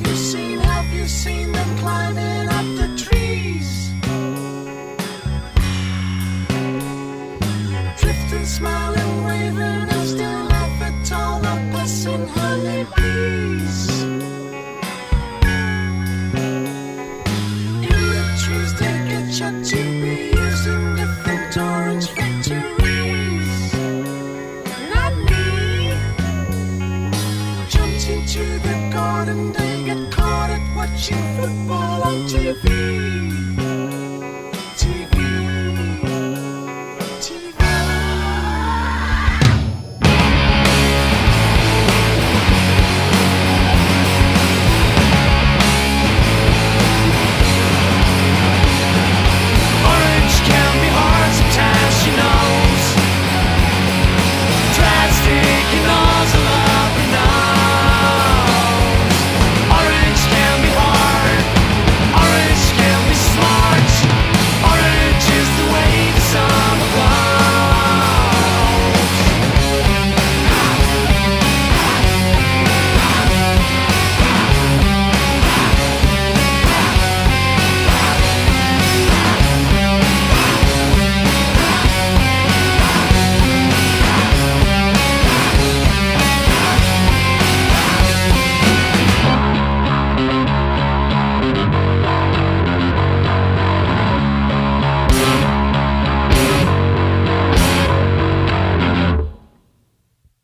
have you seen them climbing up the trees? Drifting, smiling, waving, and still laugh at all the passing honeybees. In the trees they get shot to be used in different orange factories. Not me. Jumped into the garden, they get caught at watching football on TV.